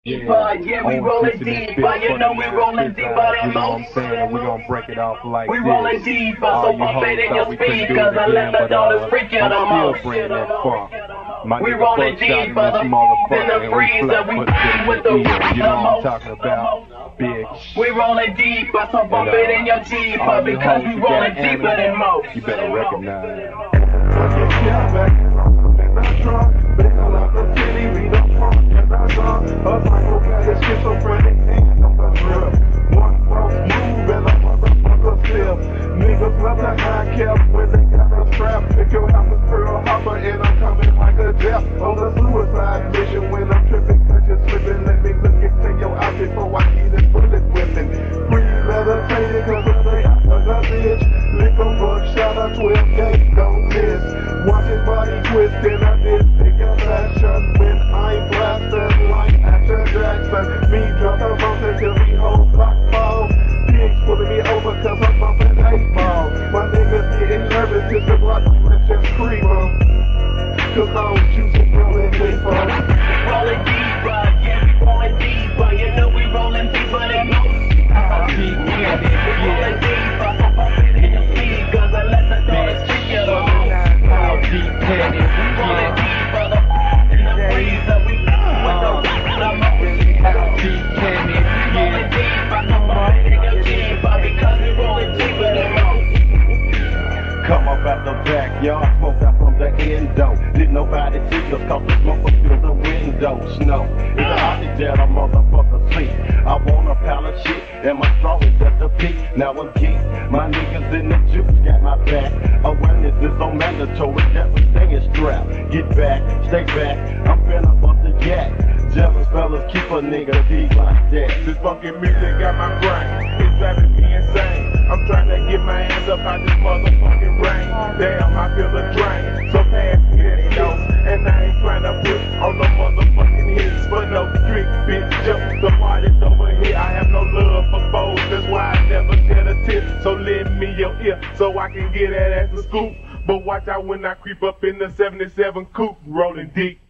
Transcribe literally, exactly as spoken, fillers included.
Yeah, yeah, we rolling deep, but you know we rolling deeper than most. You know what I'm saying? And we gonna break it off like we this. We rolling deeper, so pump it in your speakers and let the daughters freak you the most. I'm still bringing that funk. My we rolling deeper than the freezer, we with the you know what I'm talking about, big. We rolling deeper, so bump it in your jeeper because we rolling deeper than most. You better recognize it. Us like okay, schizophrenic, ain't no real. One false move and a motherfucker still. Niggas love to high cap when they got a strap. Pick your house a Pearl Harbor and I'm coming like a death. On the suicide mission when I'm tripping, cause you're slipping. Let me look into your outfit before I keep this bullet whipping. Premeditated cause of the other bitch. Lick a buck, shot a twelve gauge, don't miss. Watch his body twist and I did pick a fashion when I blasted like Action Jackson. Me drop the mountain till we hold block ball. Pigs pulling me over cause I'm bumping eight ball. My niggas getting nervous cause the block is just creeper. Cause I'm juicing rolling deeper. Rolling deeper, yeah, we rolling deeper. You know we rolling deeper than most. Deep in it, we rolling deeper, so pump it in your speakers and let the daughters freak you the most. How deep can it get? Rolling deeper, the in the freezer, we with the rock the most. How deep can it get? Rolling deeper, so pump it in your jeeper because we rolling deeper than most. Come up out the backyard, smoke out from the endo. Did nobody see us cause the smoke up through the window. Snow, it's a hottie that a motherfucker see. I want a pile of shit and my straw is at the peak. Now I'm geek, my niggas in the juice got my back. Awareness is so mandatory that we staying strapped. Get back, stay back, I'm finna bust the yak. Jealous fellas keep a nigga deep like that. This fucking music got my brain, it's driving me insane. I'm trying to get my hands up out this motherfucking rain. Damn, I feel a drain, so pass me that snow. And I ain't trying to put on no motherfucking hits for no street bitch. Just the party's over here, I have no love for foes. That's why I never shed a tip. So lend me your ear so I can get that ass a scoop. But watch out when I creep up in the seventy-seven coupe, rolling deep.